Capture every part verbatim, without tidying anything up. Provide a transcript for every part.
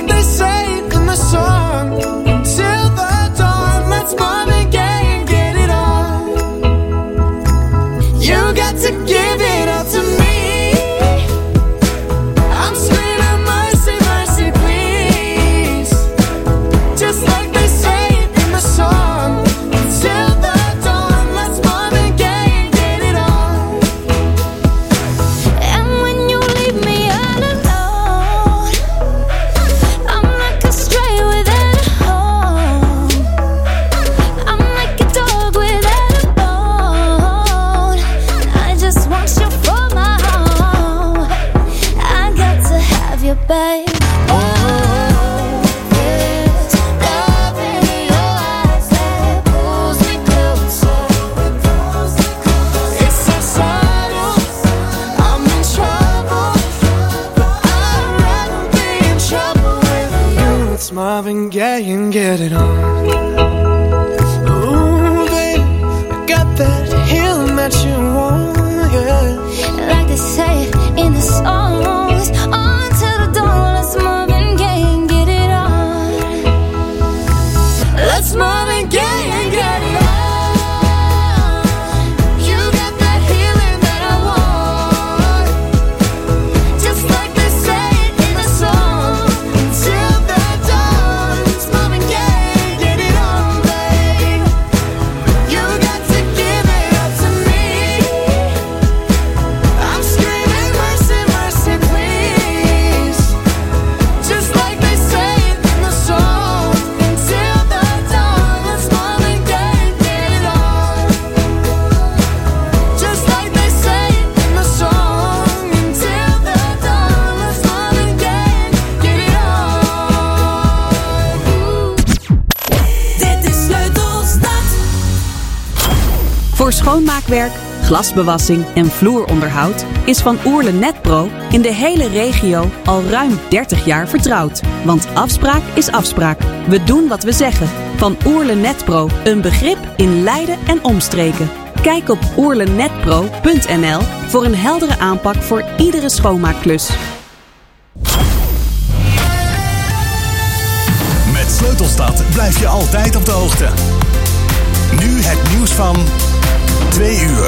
like they say in the song. Until the dawn, let's Marvin Gaye and get it on. You got to give it up to me. I'm screaming mercy, mercy, please. Just like they say in the song. Until the dawn, let's Marvin Gaye and get it on. And when you leave me all alone, I'm like a stray without a home. I'm like a dog without a bone. I just want you for my home. I got to have you, babe. Oh, there's love in your eyes that pulls me closer. It's so subtle, I'm in trouble, but I'd rather be in trouble with you. It's Marvin Gaye and get it on. Ooh, baby, I got that healing that you want, yeah. Like they say in the songs, until the dawn, let's Marvin Gaye and get it on. Let's Marvin Gaye and get it on. You got that healing that I want. Just like they say in the song. Until the dawn, let's Marvin Gaye and get it on, babe. You got to give it up to me. I'm screaming mercy, mercy, please. Just like they say in the song. Until the dawn, let's Marvin Gaye and get it on. Just like they say in the song. Until the dawn, let's Marvin Gaye and get it on. Dit is Sleutelstad. Voor schoonmaakwerk, glasbewassing en vloeronderhoud is Van Oerle Netpro in de hele regio al ruim dertig jaar vertrouwd. Want afspraak is afspraak. We doen wat we zeggen. Van Oerle Netpro, een begrip in Leiden en omstreken. Kijk op oerlenetpro punt n l voor een heldere aanpak voor iedere schoonmaakklus. Met Sleutelstad blijf je altijd op de hoogte. Nu het nieuws van twee uur.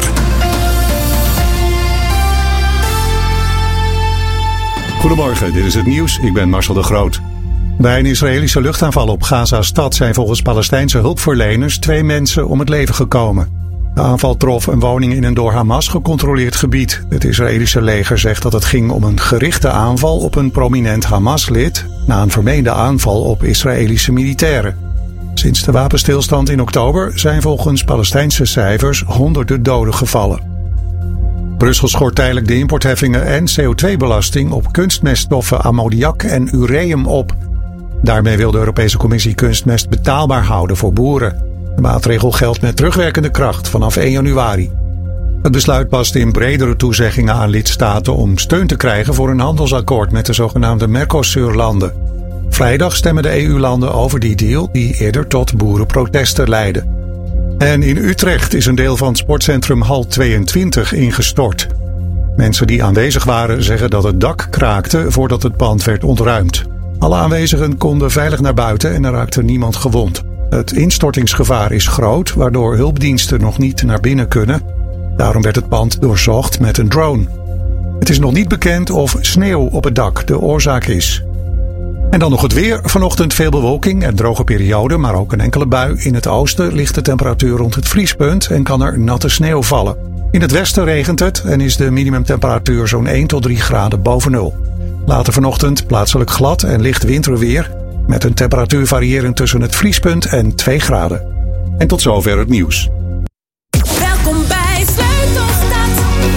Goedemorgen, dit is het nieuws. Ik ben Marcel de Groot. Bij een Israëlische luchtaanval op Gaza-stad zijn volgens Palestijnse hulpverleners twee mensen om het leven gekomen. De aanval trof een woning in een door Hamas gecontroleerd gebied. Het Israëlische leger zegt dat het ging om een gerichte aanval op een prominent Hamas-lid na een vermeende aanval op Israëlische militairen. Sinds de wapenstilstand in oktober zijn volgens Palestijnse cijfers honderden doden gevallen. Brussel schort tijdelijk de importheffingen en C O twee belasting op kunstmeststoffen ammoniak en ureum op. Daarmee wil de Europese Commissie kunstmest betaalbaar houden voor boeren. De maatregel geldt met terugwerkende kracht vanaf één januari. Het besluit past in bredere toezeggingen aan lidstaten om steun te krijgen voor een handelsakkoord met de zogenaamde Mercosur-landen. Vrijdag stemmen de E U-landen over die deal die eerder tot boerenprotesten leidde. En in Utrecht is een deel van het sportcentrum Hal tweeëntwintig ingestort. Mensen die aanwezig waren zeggen dat het dak kraakte voordat het pand werd ontruimd. Alle aanwezigen konden veilig naar buiten en er raakte niemand gewond. Het instortingsgevaar is groot, waardoor hulpdiensten nog niet naar binnen kunnen. Daarom werd het pand doorzocht met een drone. Het is nog niet bekend of sneeuw op het dak de oorzaak is. En dan nog het weer. Vanochtend veel bewolking en droge periode, maar ook een enkele bui. In het oosten ligt de temperatuur rond het vriespunt en kan er natte sneeuw vallen. In het westen regent het en is de minimumtemperatuur zo'n één tot drie graden boven nul. Later vanochtend plaatselijk glad en licht winterweer, met een temperatuur variërend tussen het vriespunt en twee graden. En tot zover het nieuws. Welkom bij Sleutelstad.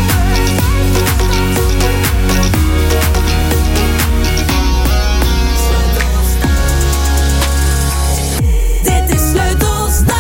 Dit is Sleutelstad.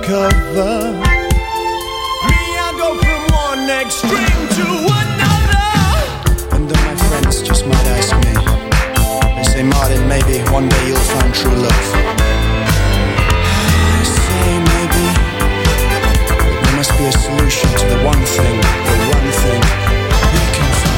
cover. Me, I go from one extreme to another. And then my friends just might ask me, they say, Martin, maybe one day you'll find true love. I say maybe, but there must be a solution to the one thing, the one thing we can find.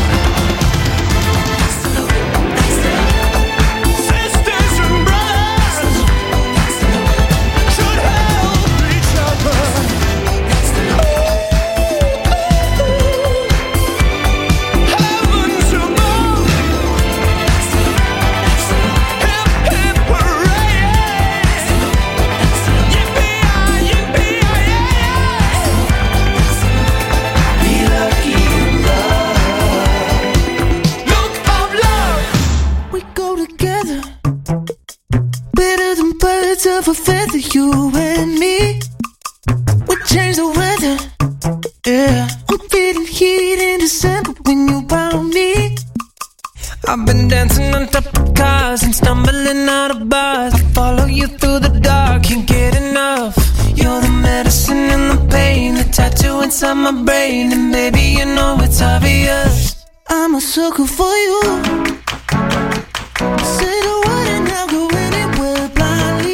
Of a feather, you and me, we change the weather. Yeah, I'm feeling heat in December when you found me. I've been dancing on top of cars and stumbling out of bars. I follow you through the dark, can't get enough. You're the medicine and the pain, the tattoo inside my brain, and baby, you know it's obvious. I'm a sucker for you. Say the word and I'll go anywhere blindly.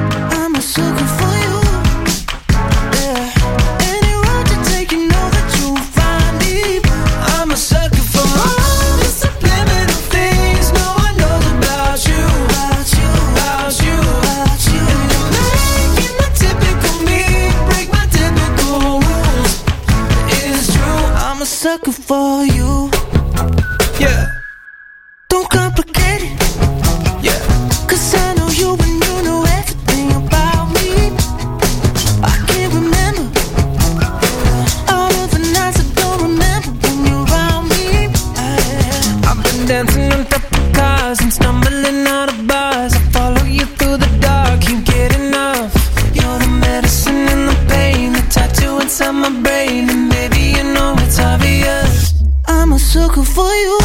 Sucker for you, yeah. Don't complicate it, yeah. Cause I know you and you know everything about me. I can't remember all of the nights I don't remember when you're around me. I, I've been dancing on top of cars and stumbling out of bars. I follow you through the dark, can't get enough. You're the medicine and the pain, the tattoo inside my brain, and baby, you know it's obvious. I'm a sucker for you.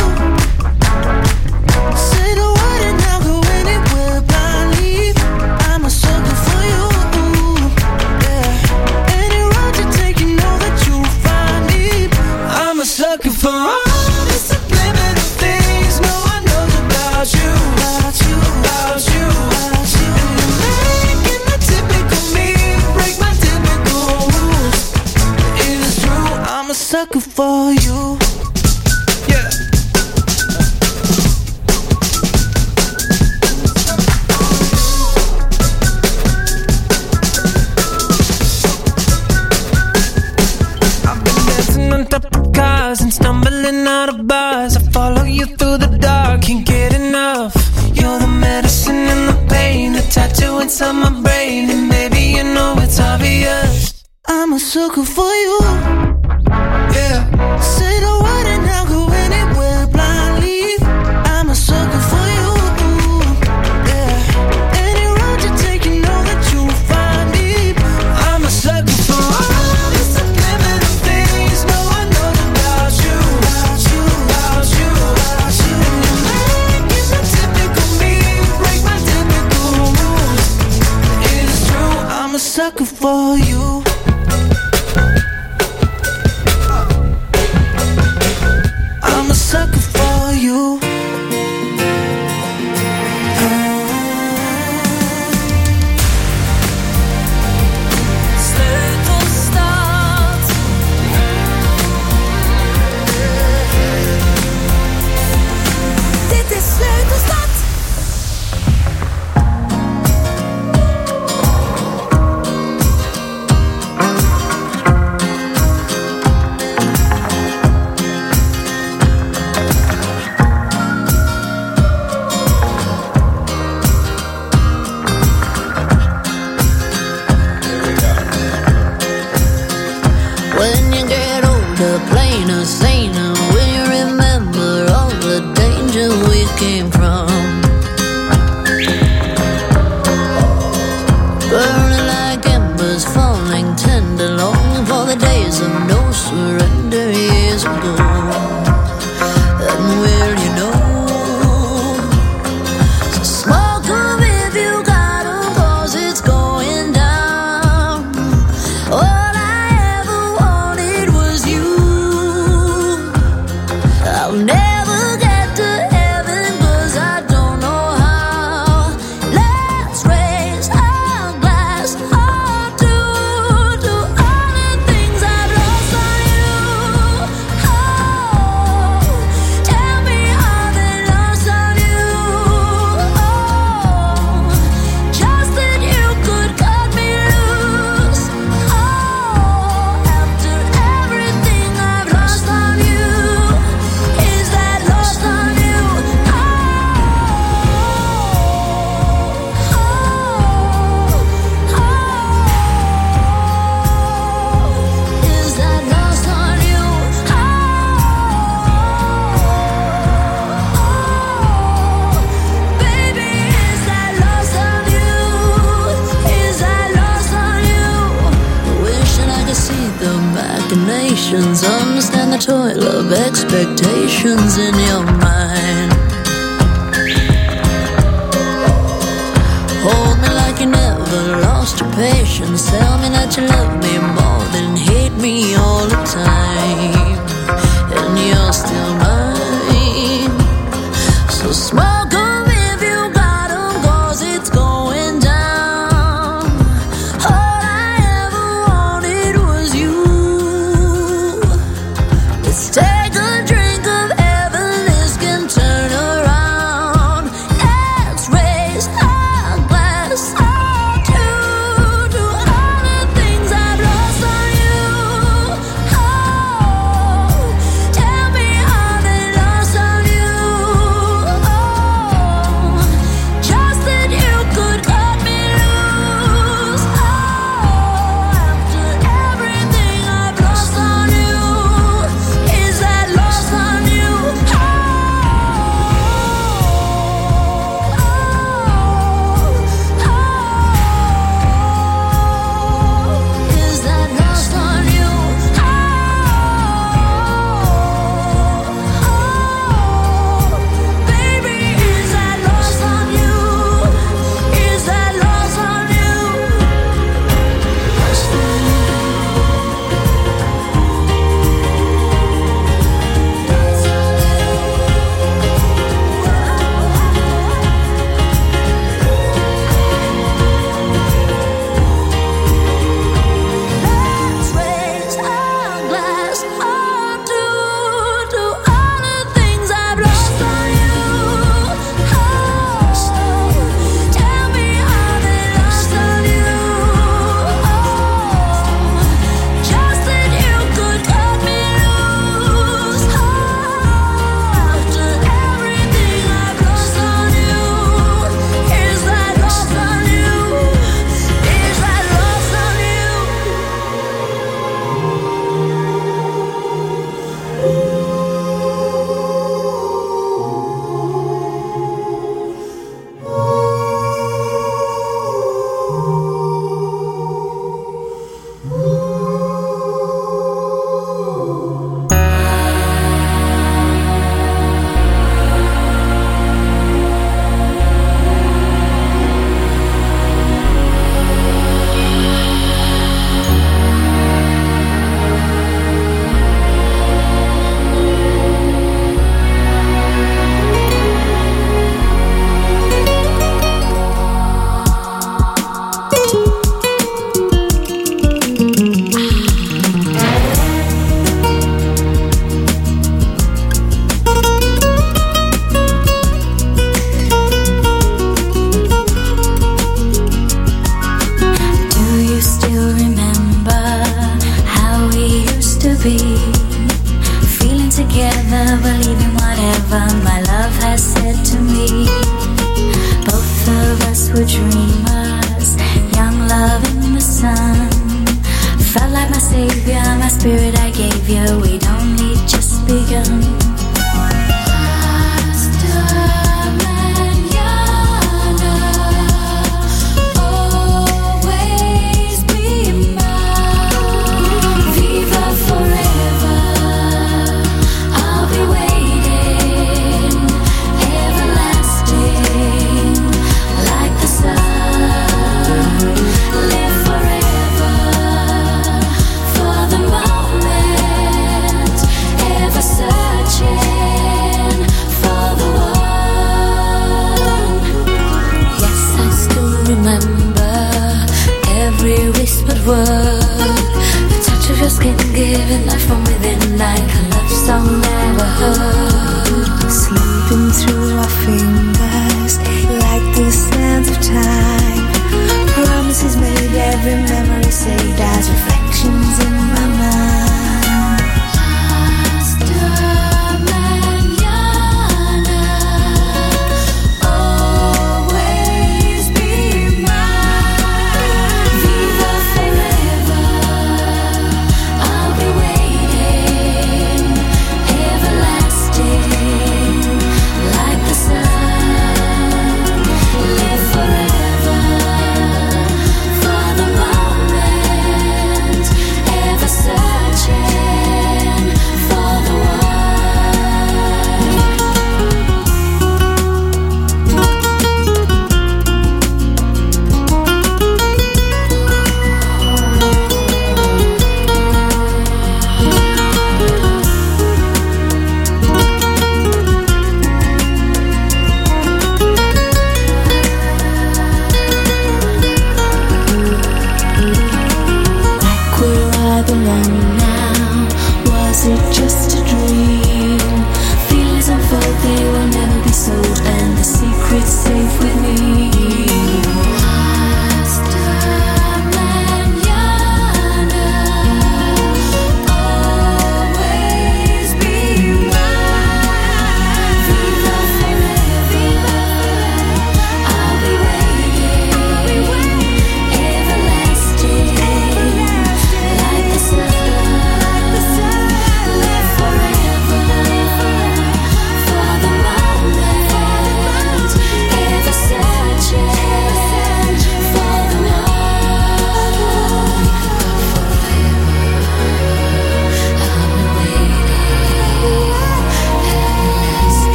Say the word and I'll go anywhere blindly. I'm a sucker for you, yeah. Any road you take, you know that you'll find me. I'm a sucker for all the subliminal things no one knows about you, about you, about you, about you. And you're making the typical me break my typical rules. It is true, I'm a sucker for you. And stumbling out of bars, I follow you through the dark, can't get enough. You're the medicine and the pain, the tattoo inside my brain, and baby, you know it's obvious. I'm a sucker for you, yeah. Say the word and I'll go anywhere blindly. I'm a sucker for you, yeah. Any road you take, you know that you'll find me. I'm a sucker for all the subliminal things no one knows about you, about you, about you, about you. And you're making the typical me break my typical rules. It is true, I'm a sucker for you. I'm a sucker for you. Sleutelstad. Dit is Sleutelstad. When you get older, plainer, saner, will you remember all the danger we came from? Burning like embers, falling tender, longing for the days of no surrender years ago. And will you know? So smoke 'em if you got 'em, 'cause it's going down. patience, understand the toil of expectations in your mind. Hold me like you never lost your patience. Tell me that you love me more than hate me all the time. And you're still mine. So smoke 'em if you got 'em, 'cause it's going down. All I ever wanted was you. Let's take a drink of heaven, this can turn around. Let's raise our glass up to, to all the things I've lost on you. Oh, tell me how they lost on you. Oh, just that you could cut me loose. Oh, after everything I've lost on you, is that lost on you? Oh, oh, oh, is that lost on you? Oh, oh, baby, is that lost on you? Is that lost on you? Let's raise our glass up to, to all the things I've lost on you. Oh, tell me how they lost on you. Oh, just that you could cut me loose. Oh, after everything I've lost on you, is that lost on you? Is that lost on you? Do you still remember how we used to be? Feeling together, believing whatever my love has said to me. Both of us were dreamers, young love in the sun. Felt like my savior, my spirit I gave you. We'd only just begun. Always be mine. Viva forever. I'll be waiting, everlasting, like the sun. Live forever for the moment, ever searching for the one. Yes, I still remember every whispered word, the touch of your skin giving life from within, like a love song never heard. Slipping through our fingers like the sands of time. Promises made, every memory saved as reflections in my mind. Hasta mañana. Always be mine. Viva forever. I'll be waiting,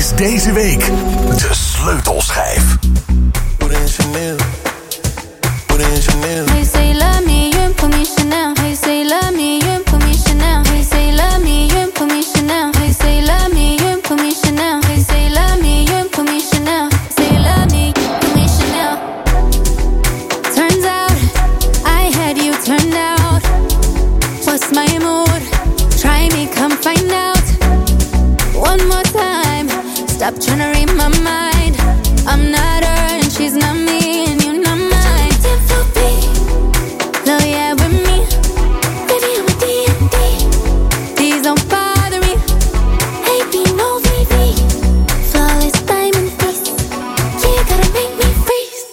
is deze week de sleutelschijf. Hey, say love me, you ain't put me Chanel. Hey, say love me, you ain't put me Chanel. Hey, say love me, you ain't put me Chanel. Hey, say love me, you ain't put me Chanel. Hey, say love me, you ain't put me Chanel. Say love me, put me Chanel. Turns out I had you turned out. What's my mood? Try me, come find out. One more time. Stop trying to read my mind. I'm not her and she's not me, and you're not mine. No, yeah, with me. Baby, I'm a D and D. Please don't bother me. Hey, be no V V. Flawless diamond face. You gotta make me freeze.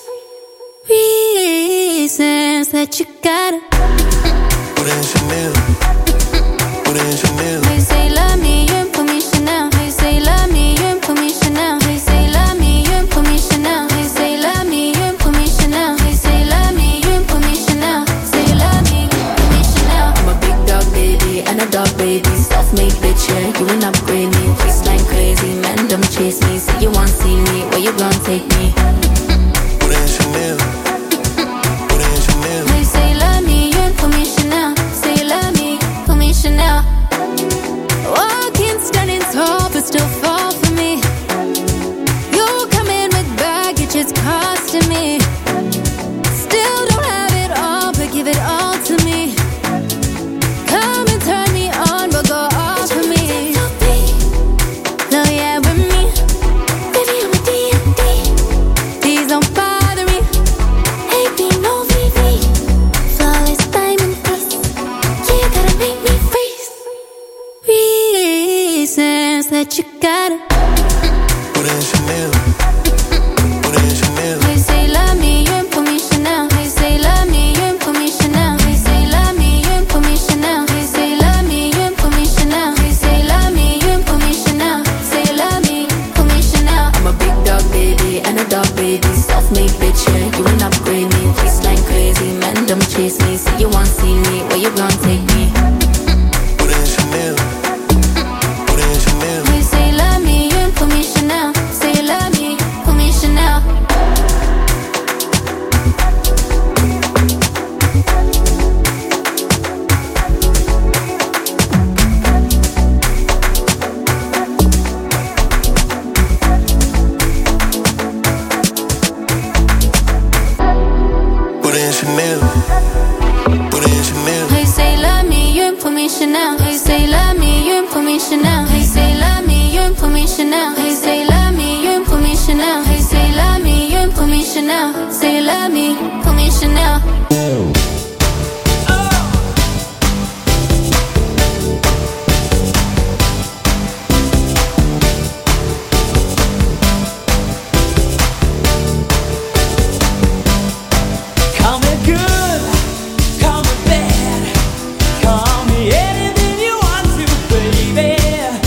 Reasons that you gotta Put in Chanel. Put in Chanel. Hey, say love me, you ain't put me Chanel. Hey, say love me, you ain't put me Chanel. Hey, say love me, you ain't put me Chanel. Hey, say love me, you ain't put me Chanel. Hey, say love me, you ain't put me Chanel. Say love me, put me Chanel. I'm a big dog baby and a dog baby. Self-made bitch, yeah, you ain't upgrade me. Waistline crazy, man, don't chase me. Say you want see me, where you gon' take me? Put in Chanel. Put in Chanel. Hey, say love me, you ain't put me Chanel. Say love me, put me Chanel. Walking standing tall, but still fall for me. You come in with baggage, it's costing me. Still don't have it all, but give it all to me. Come and turn me on, but go off for me. No, yeah, with me. Baby, I'm a D and D. Please don't bother me. Hey, be no V V. Flawless diamond face. You gotta make me freeze. Reasons that you gotta Put in Chanel. Put in Chanel. Hey, say love me, you ain't put me Chanel. Hey, say love me, you ain't put me Chanel. Hey, say love me, you ain't put me Chanel. Hey, say love me, you ain't put me Chanel. Hey, say love me, you ain't put me Chanel. Say love me, put me Chanel. I'm a big dog baby and a dog baby. Self-made bitch, yeah, you ain't upgrade me. Waistline crazy, man, don't chase me. Say you want see me, where you gon' take me? Put in Chanel. Put in Chanel. Hey, say love me, you ain't put me Chanel. Say love me, put me Chanel. Put in Chanel. Put in Chanel. Hey, say love me, you ain't put me Chanel. Hey, say love me, you ain't put me Chanel. Hey, say love me, you ain't put me Chanel. Hey, say love me, you ain't put me Chanel. Hey, say love me, you ain't put me Chanel. Say love me, put me Chanel. Call me good, call me bad, call me anything you want to, baby.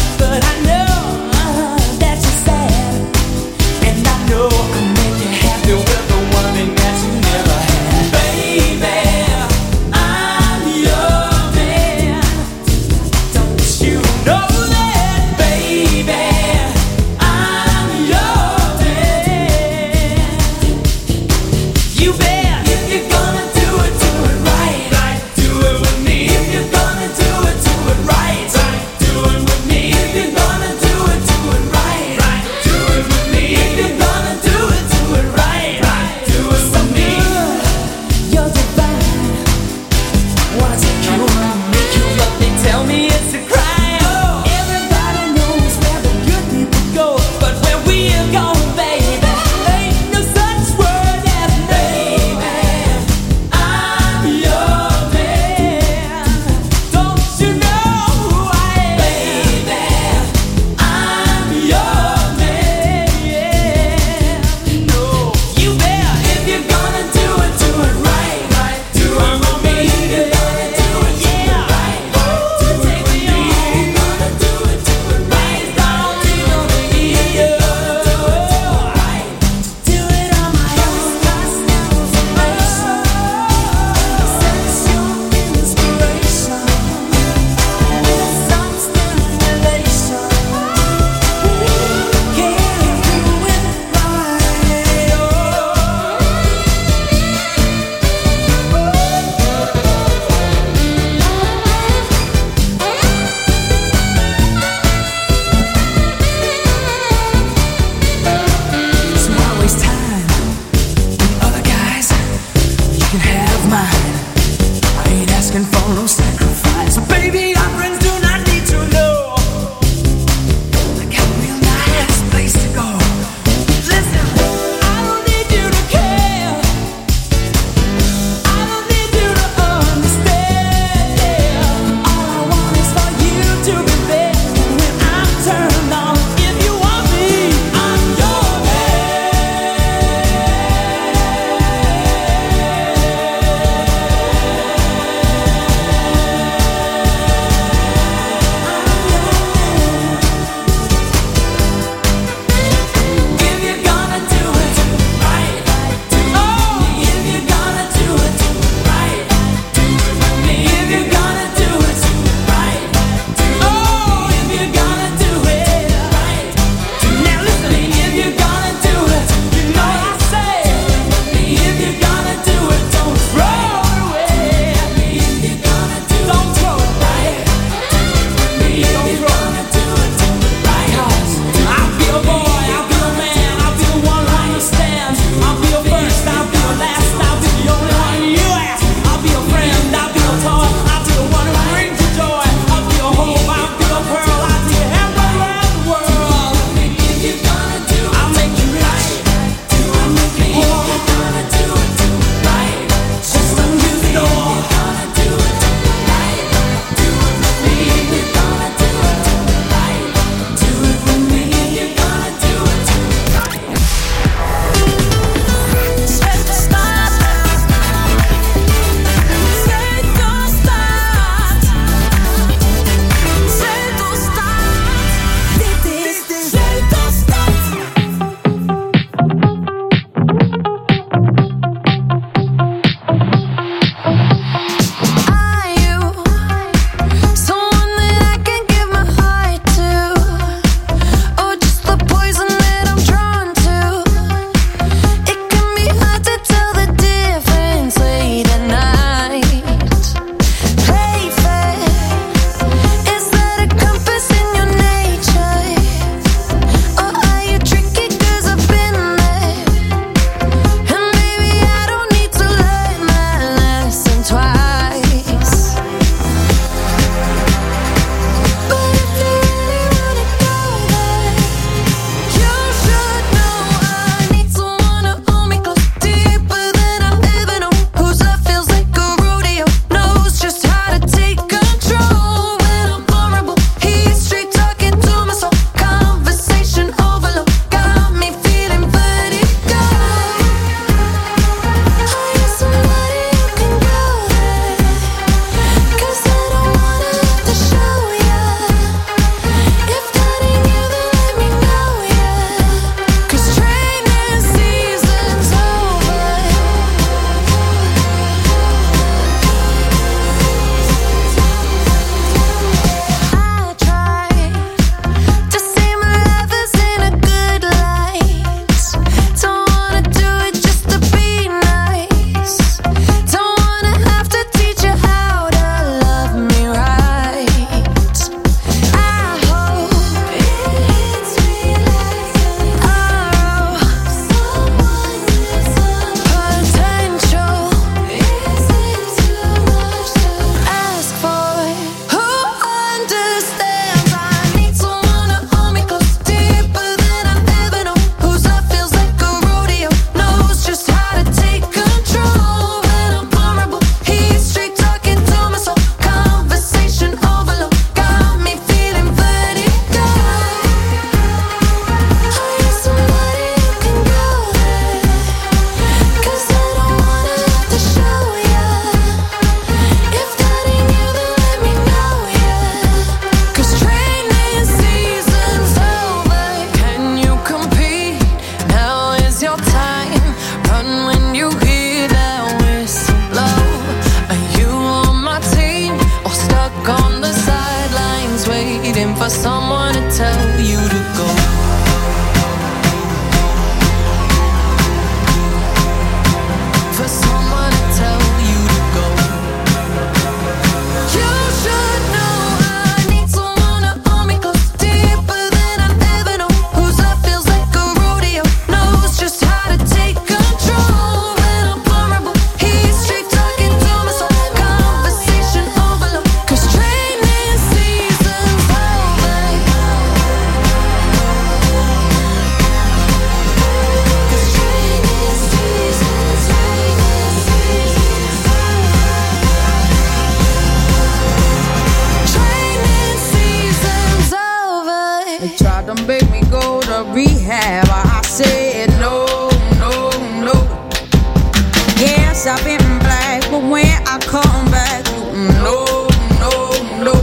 rehab. I said no, no, no. Yes, I've been black, but when I come back, no, no, no.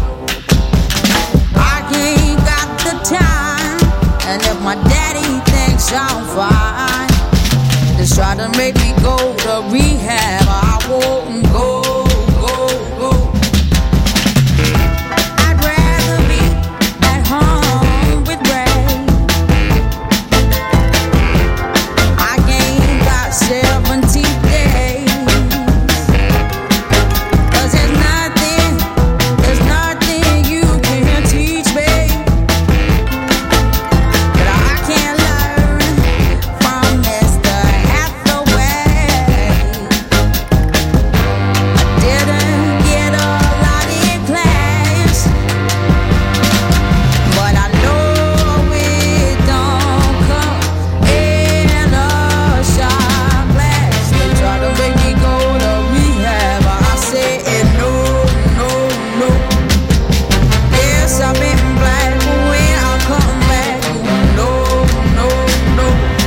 I ain't got the time, and if my daddy thinks I'm fine, just try to make me go to rehab. I won't go, go, go. I'd rather be at home with Ray. I ain't got seventy days. 'Cause there's nothing, there's nothing you can teach me that I can't learn from Mister Hathaway. I didn't get a lot in class, but I know it don't come in a shot glass. They try to make me go to rehab. I said no, no, no. Yes, I've been black, but when I come back, no, no, no.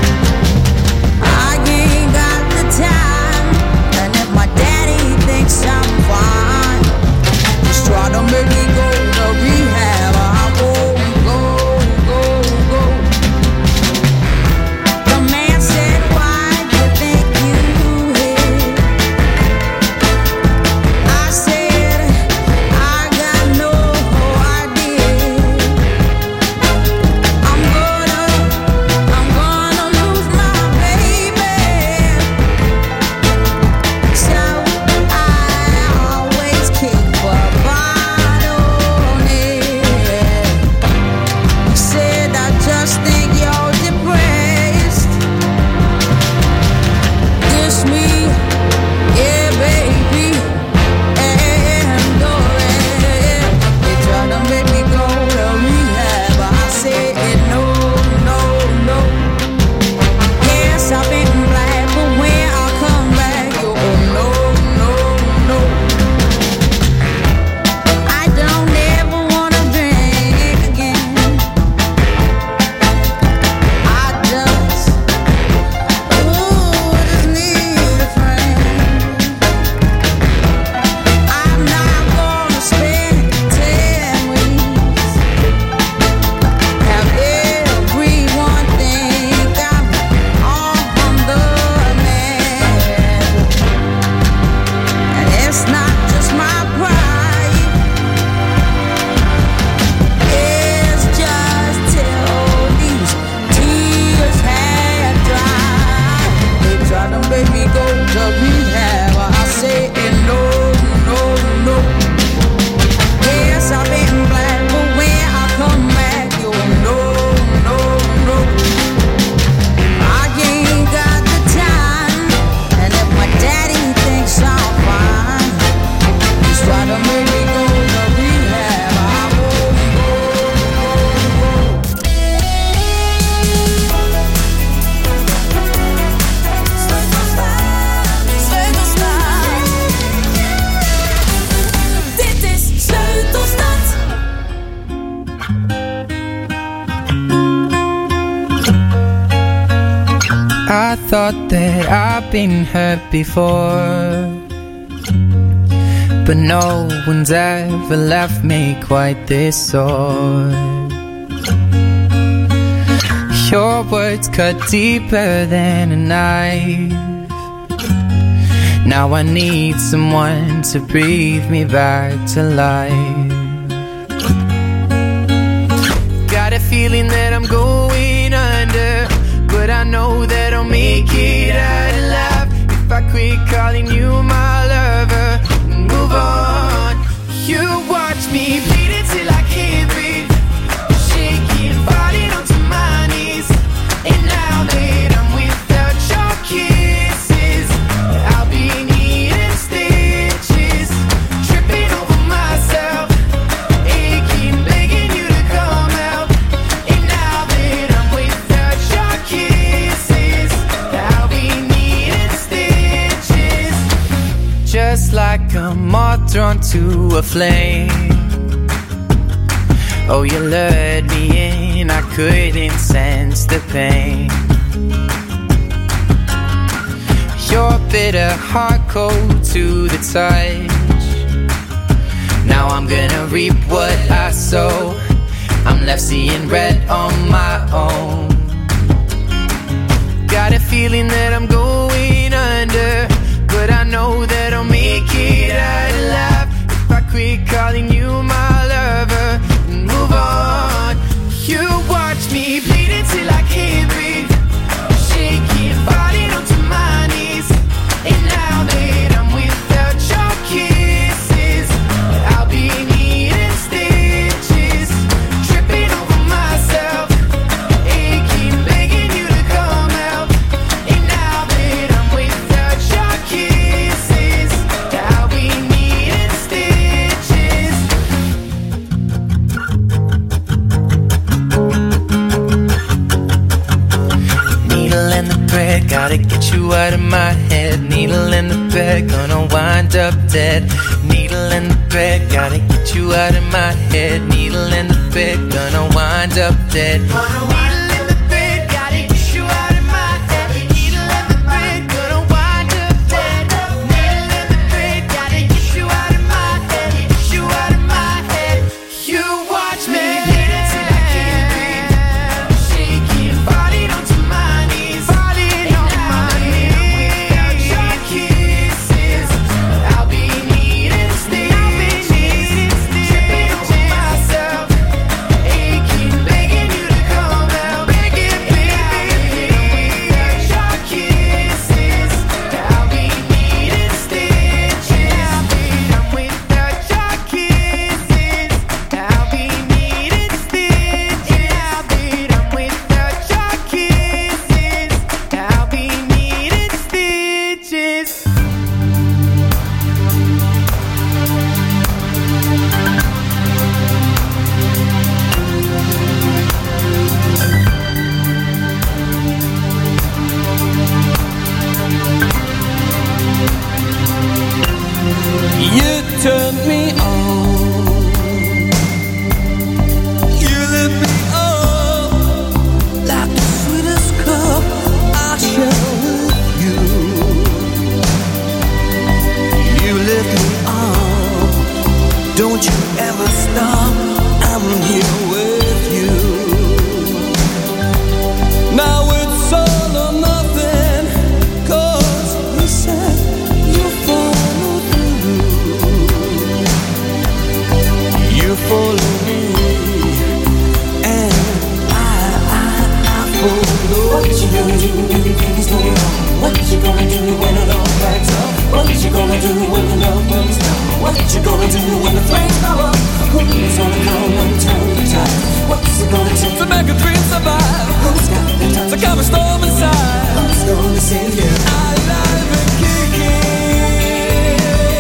I ain't got the time, and if my daddy thinks I'm fine, just try to make me go to rehab. I won't go, go, go. The man said, why do you think you hit? I said, I got no idea. I'm gonna, I'm gonna lose my baby. So I always keep a bottle on it. He said, I just think you're depressed. Dish me, yeah, baby, and go ahead. They try to make me go to rehab. I said no, no, no. Yes, I've been black, but when I come back, oh no, no, no. I don't ever wanna drink again. I just, ooh, just need a friend. I'm not gonna spend ten weeks. Have everyone think I'm on the man. And it's not just my pride. It's just till these tears have dried. They try to make me go to rehab. I say no, no, no. Yes, I've been black, but when I come back, you no, no, no. I ain't got the time, and if my daddy thinks I'm fine, just try to make me go to rehab. I won't go, go, go. Dit is Sleutelstad. I thought that I've been hurt before, but no one's ever left me quite this sore. Your words cut deeper than a knife. Now I need someone to breathe me back to life. Got a feeling that I'm going under, but I know that I'll make it out alive if I quit calling you my lover and move on. You watch me bleed until I can't breathe, shaking, falling onto my knees. And now that I'm without your kisses, I'll be needing stitches, tripping over myself, aching, begging you to come out. And now that I'm without your kisses, I'll be needing stitches, just like a moth drawn to a flame. Oh, you lured me and I couldn't sense the pain. Your bitter heart cold to the touch. Now I'm gonna reap what I sow. I'm left seeing red on my own. Got a feeling that I'm going under, but I know that I'll make it out alive if I quit calling you my lover and move on. You watch me bleeding till I can't breathe, shaking, falling onto my knees. And now that I'm without your kisses, I'll be needing stitches, tripping over myself, aching, begging you to come help. And now that I'm without your kisses, I'll be needing stitches. Needle and the thread, gotta get you out of my head. Needle in the thread, gonna wind up dead. Needle in the thread, gotta get you out of my head. Needle in the thread, gonna wind up dead. Needle in the thread, gotta get you out of my head. Needle in the thread, gonna wind up dead. Needle in the thread, gotta get you out of my head. Get you out of my head. You watch me bleeding till I can't breathe, shaking, falling onto my knees, falling on my knees. Without your kisses, I'll be needing stitches, tripping over myself, aching, begging you to come help, begging, begging. Without your kisses, I'll be needing stitches. I'm without your kisses, I'll be needing stitches. I'm without your kisses, I'll be needing stitches. You turned me on. You lit me up like the sweetest cup I share with you. You lift me up. Don't you ever stop. I'm here with you. Now it's all or nothing, 'cause you said you follow through. You follow me, and I, I, I follow. What you gonna do when everything's going wrong? What you gonna do when it all backs up? What you gonna do when the love burns down? What you gonna do when the flames go up? Who's gonna come and turn the tide? What's it gonna take to make a dream survive? Who's got the touch to calm a storm inside? Who's gonna save you? Alive and kicking,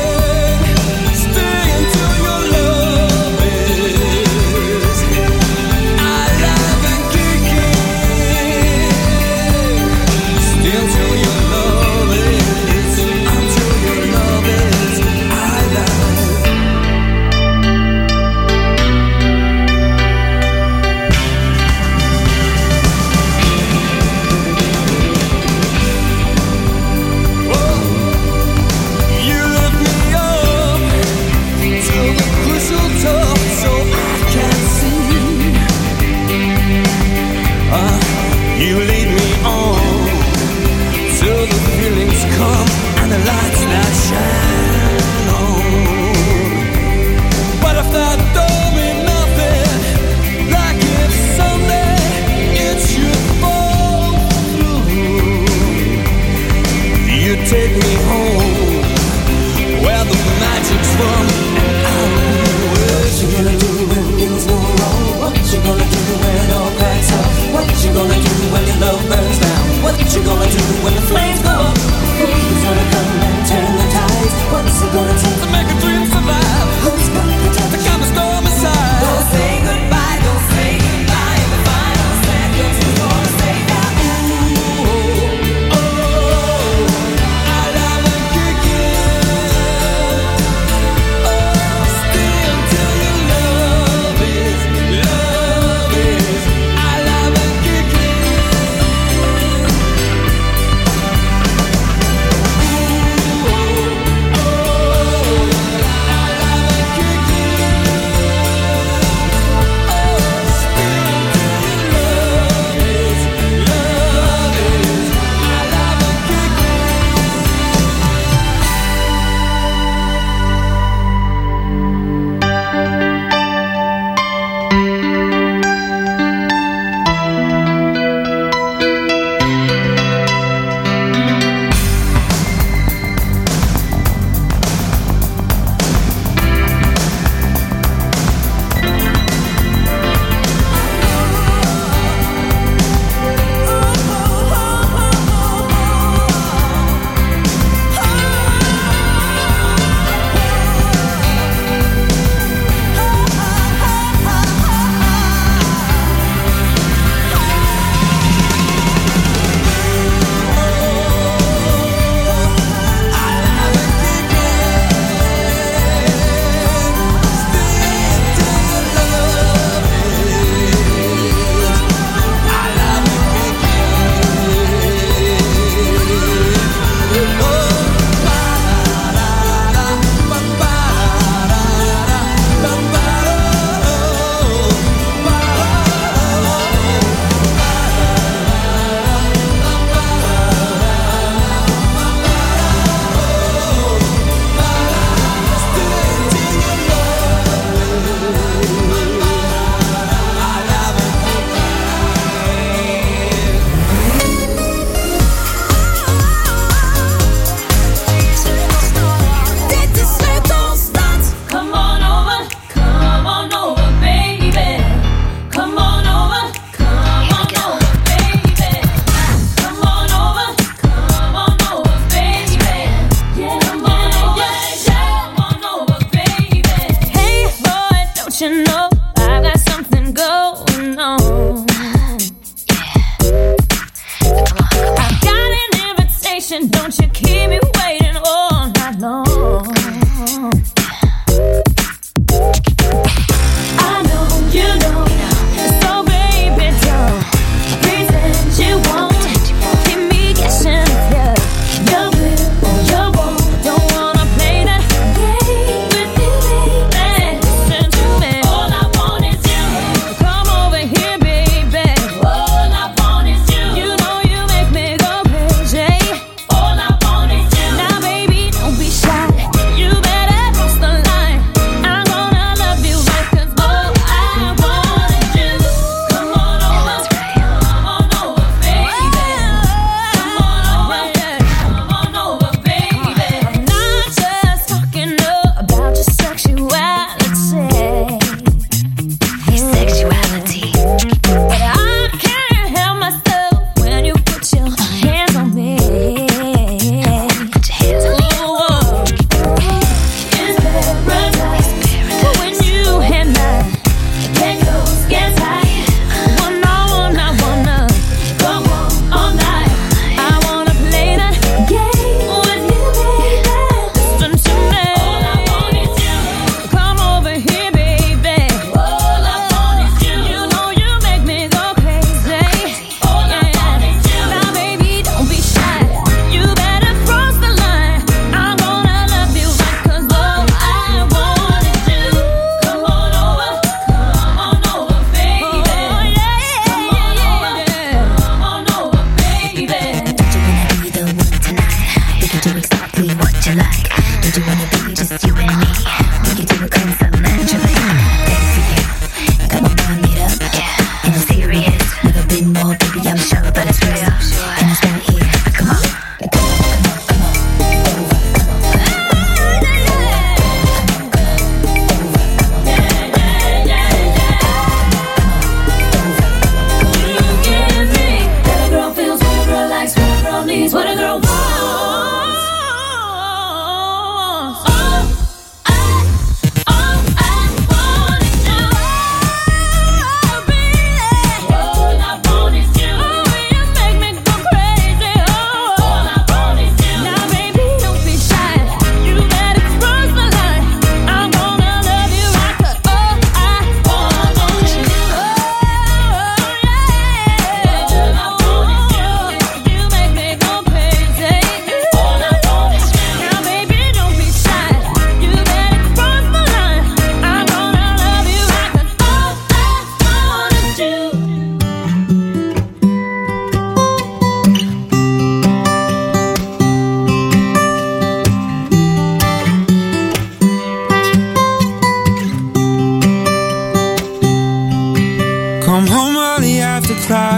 stay until your love is alive and kicking, stay until your love is, until your love is alive.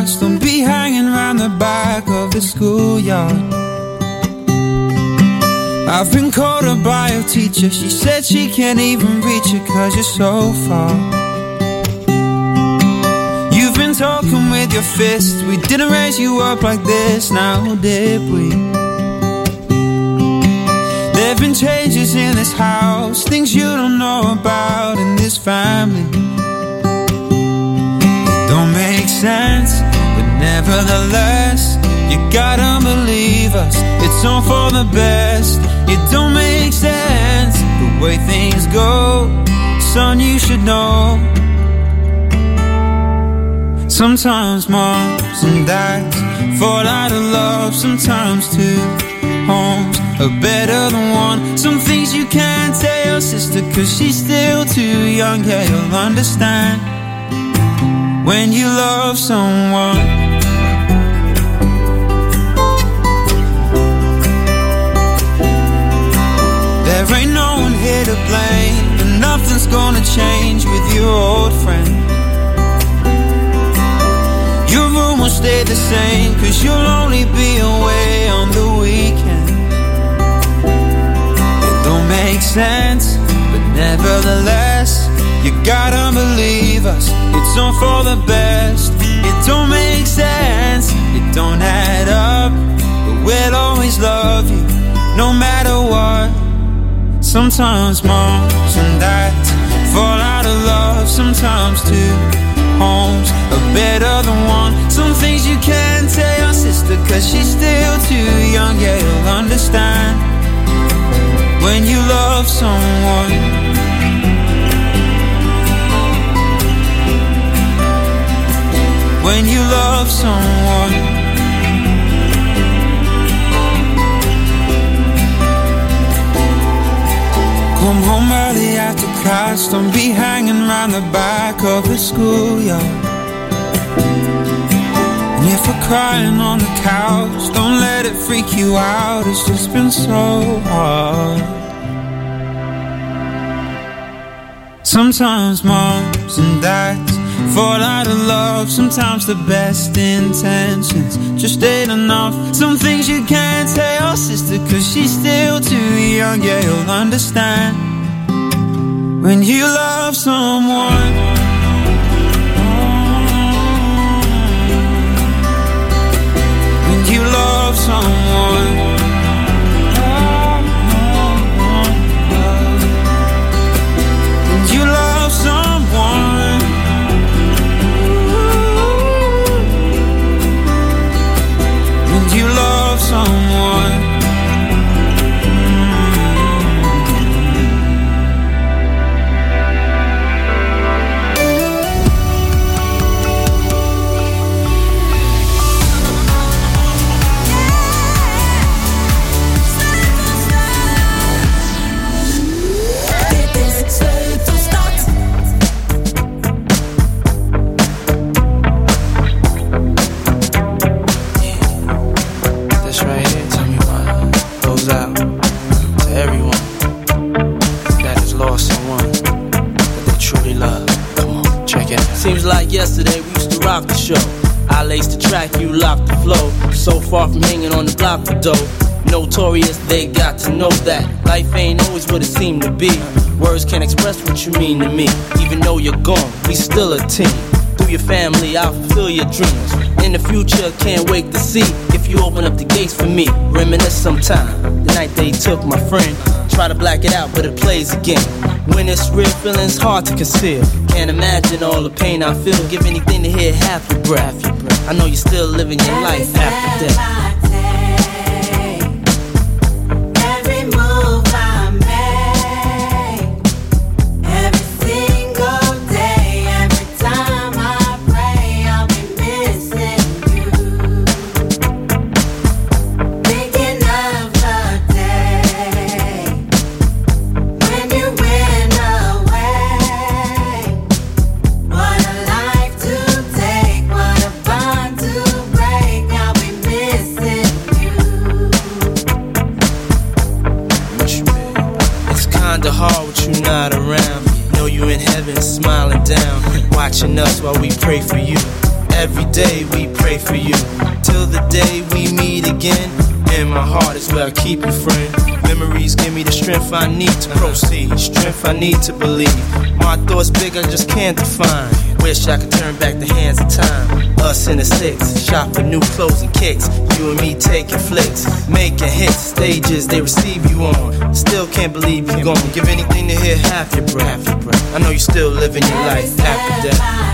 cast. Don't be hanging around the back of the schoolyard. I've been called a bio teacher. She said she can't even reach it cause you're so far. You've been talking with your fists. We didn't raise you up like this, now did we? There've been changes in this house, things you don't know about in this family. It don't make sense, but nevertheless, you gotta believe us, it's all for the best. It don't make sense, the way things go, son, you should know. Sometimes moms and dads fall out of love, sometimes two homes are better than one. Some things you can't tell your sister cause she's still too young. Yeah, you'll understand when you love someone. There ain't no one here to blame, and nothing's gonna change with your old friend. Your room will stay the same cause you'll only be away on the weekend. It don't make sense, but nevertheless, you gotta believe us, it's all for the best. It don't make sense, it don't add up, but we'll always love you, no matter what. Sometimes moms and dads fall out of love, sometimes two homes are better than one. Some things you can't tell your sister cause she's still too young. Yeah, you'll understand when you love someone. When you love someone. Come home early after class, don't be hanging around the back of the schoolyard. And if we're crying on the couch, don't let it freak you out, it's just been so hard. Sometimes moms and dads fall out of love, sometimes the best intentions just ain't enough. Some things you can't tell your sister cause she's still too young. Yeah, you'll understand when you love someone. When you love someone. When you love someone. When you love someone. Yesterday we used to rock the show. I laced the track, you locked the flow. So far from hanging on the block for dough. Notorious, they got to know that life ain't always what it seemed to be. Words can't express what you mean to me. Even though you're gone, we still a team. Through your family, I'll fulfill your dreams. In the future, can't wait to see if you open up the gates for me. Reminisce sometime, the night they took my friend. Try to black it out, but it plays again. When it's real, feeling's hard to conceal. Can't imagine all the pain I feel. Give anything to hear half your breath. I know you're still living your life after death. Watching us while we pray for you. every day we pray for you. Till the day we meet again. In my heart is where I keep you, friend. Memories give me the strength I need to proceed. Strength I need to believe. My thoughts big, I just can't define. Wish I could turn back the hands of time. Us in the six, shop for new clothes and kicks. You and me taking flicks, making hits. Stages they receive you on. Still can't believe you gone. Give anything to hear half your breath. I know you still living your life after death.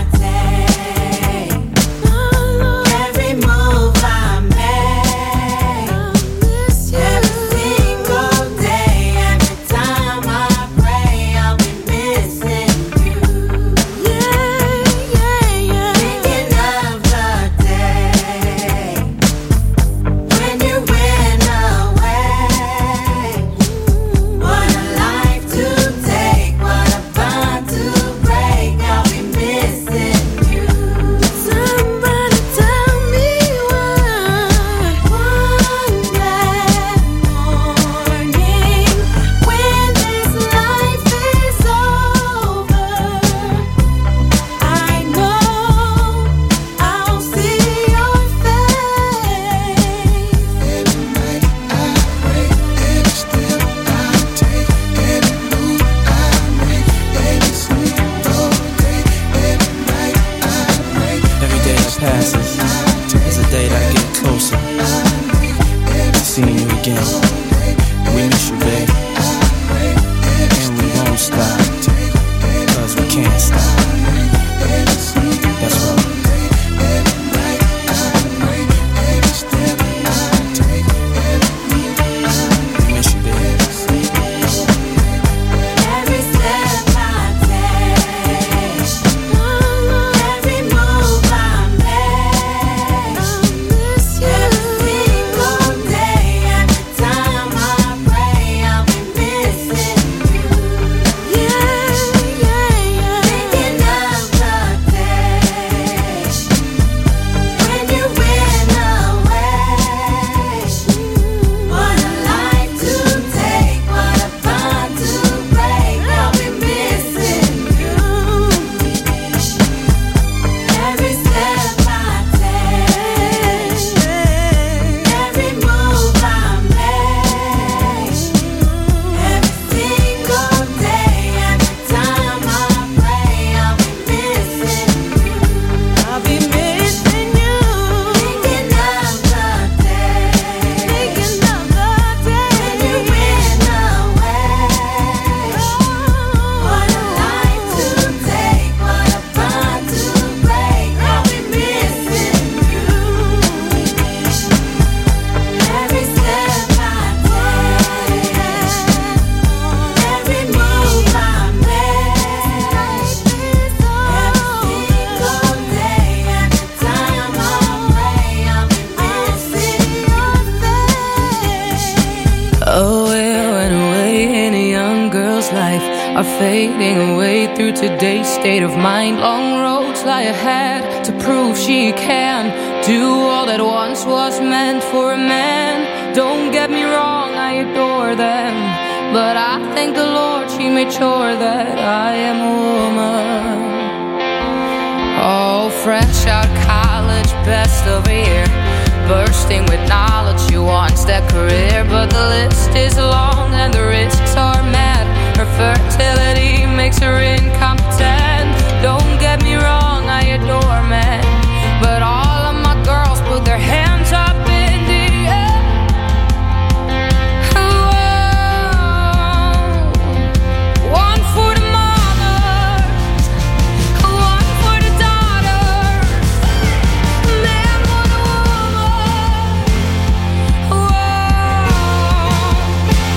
Fading away through today's state of mind. Long roads lie ahead to prove she can do all that once was meant for a man. Don't get me wrong, I adore them, but I thank the Lord she made sure that I am a woman. Oh, fresh out of college, best of a year, bursting with knowledge, she wants that career. But the list is long and the risks are mad. Her fertility makes her incompetent. Don't get me wrong, I adore men, but all of my girls put their hands up in the air. Oh, one for the mothers, one for the daughters, man for the woman. Whoa.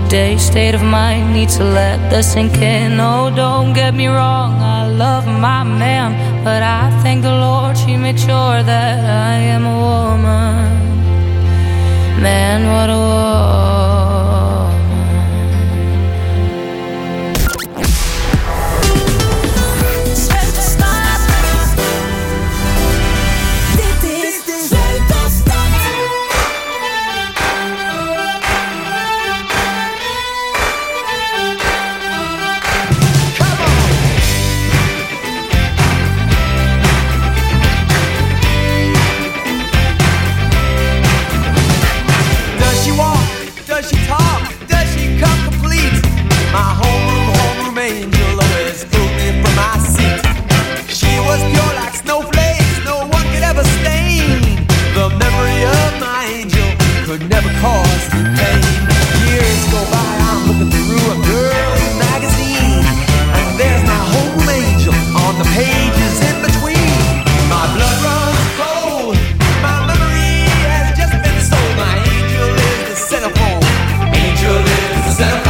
today's state of mind. Need to let this sink in. Oh, don't get me wrong, I love my man, but I thank the Lord she made sure that I am a woman. Man, what a woman. Never caused me pain. Years go by, I'm looking through a girly magazine, and there's my home angel on the pages in between. My blood runs cold, my memory has just been sold. My angel is the centerfold. Angel is the centerfold.